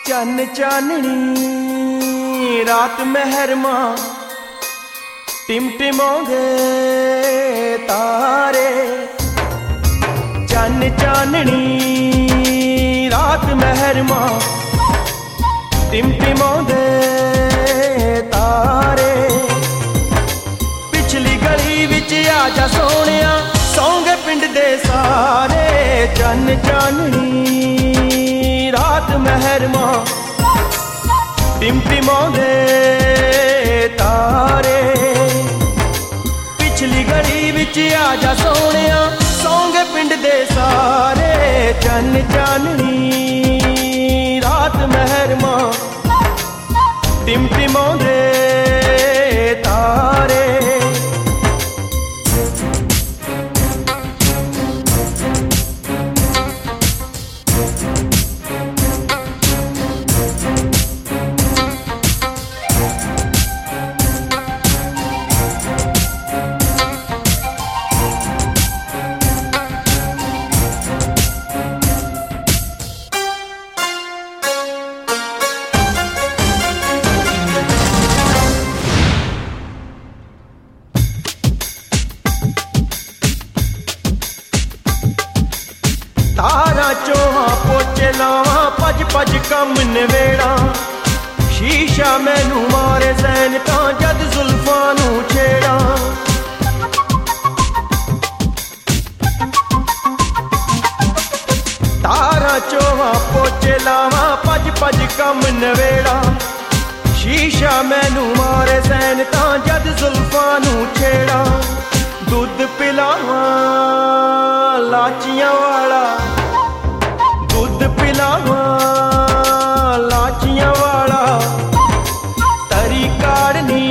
चन्न चाननी रात महरमा टिमटिमाउंदे तारे। चन्न चाननी रात महरमा टिमटिमाउंदे तारे। पिछली गली विच आजा सोहणिया सौंगे पिंड दे सारे। चन्न चाननी रात महरमा टिमटिमाउंदे तारे। पिछली गली विच आजा सोहणिया सौंगे पिंड दे सारे। चन्न चाननी रात महरमा टिमटिमाउंदे तारे। तारा चोहा पोचे लावा भज भज कम नवेड़ा। शीशा मैनू मारे सैन तां जद जुल्फां नू छेड़ा। तारा चोहा पोचे लावा भज भज कम नवेड़ा। शीशा मैनू मारे सैन तां जद जुल्फां नू छेड़ा। दुध पिलावा लाचियां वाला, दुध पिलावा लाचियां वाला। तरी काढ़नी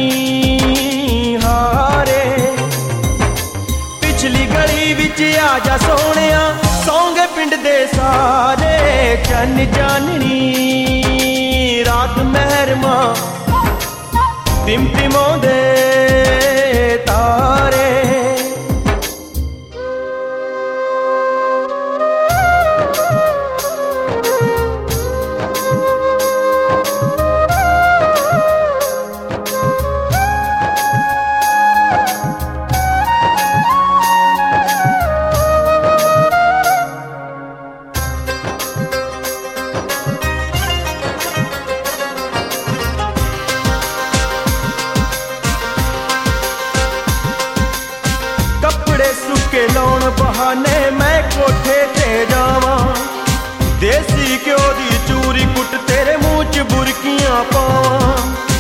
हारे। पिछली गली विच आजा सोहणिया सौंगे पिंड दे सारे। चन्न चाननी रात महरमा टिमटिमाउंदे तारे। सुके लौण बहाने मैं कोठे ते जावा। देसी घ्यो दी चूरी कुट तेरे मुंह च बुरकियां पावां।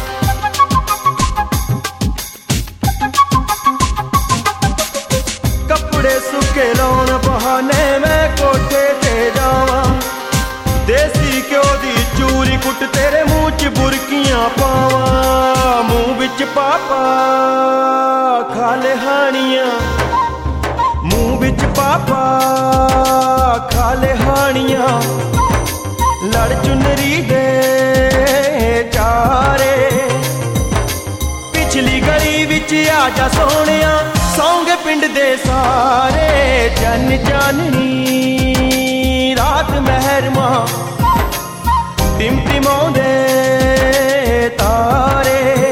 कपड़े सुके लौण बहाने मैं कोठे ते जावा। देसी घ्यो दी चूरी कुट तेरे मुंह च बुरकियां पावां। मुंह विच पापा खाले हानियां, मुंह विच पापा खाले हानियां। लड़ चुनरी दे चारे। पिछली गली विच आजा सोहणिया सौंगे पिंड दे सारे। चन्न चाननी रात महरमा टिमटिमाउंदे तारे।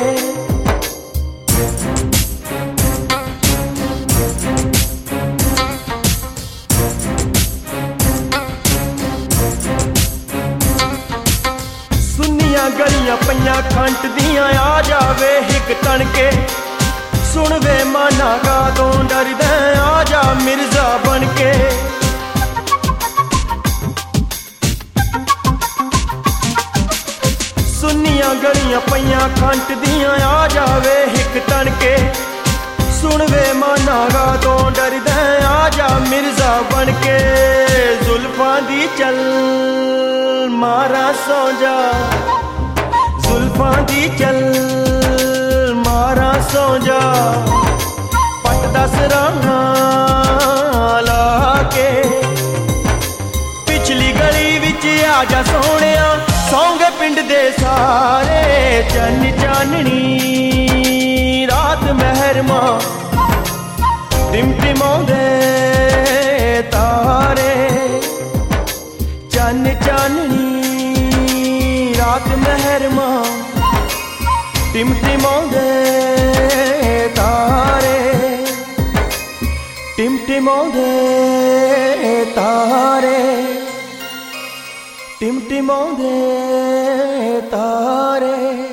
गलियां पईयां खंट दियां आ जावे हिक तनके। सुन वे माना गा तो डरदे आ जा मिर्जा बनके। सुनियां गलियां पईयां खंट दियां आ जावे हिक तनके। सुन वे माना गा तो डरदे आ जा मिर्जा बनके। जुल्फां दी चल मारा सौ जा, जुल्फां दी चल मारा सौ जा। पट दस राना लाके। पिछली गली विच आजा सोहणिया सौंगे पिंड दे सारे। चन्न चाननी रात महरमा टिमटिमाउंदे तारे। चन्न चाननी शम्मा टिमटिमाउंदे तारे टिमटिमाउंदे तारे टिमटिमाउंदे तारे।